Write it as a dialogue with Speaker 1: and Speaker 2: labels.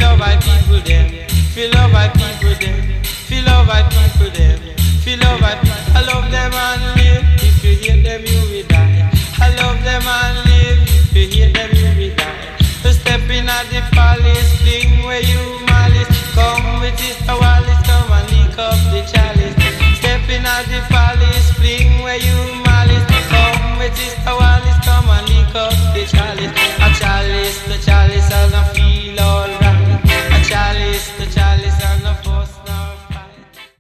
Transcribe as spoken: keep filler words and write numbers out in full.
Speaker 1: love my people them. Feel love my people them. Feel love my people them. Feel love my people. I love them and live. If you hate them, you will die. I love them and live. If you hate them, you will die. To step in at the palace, thing where you malice. Come with Sister Wallace, come and lick up the chalice. Step in at the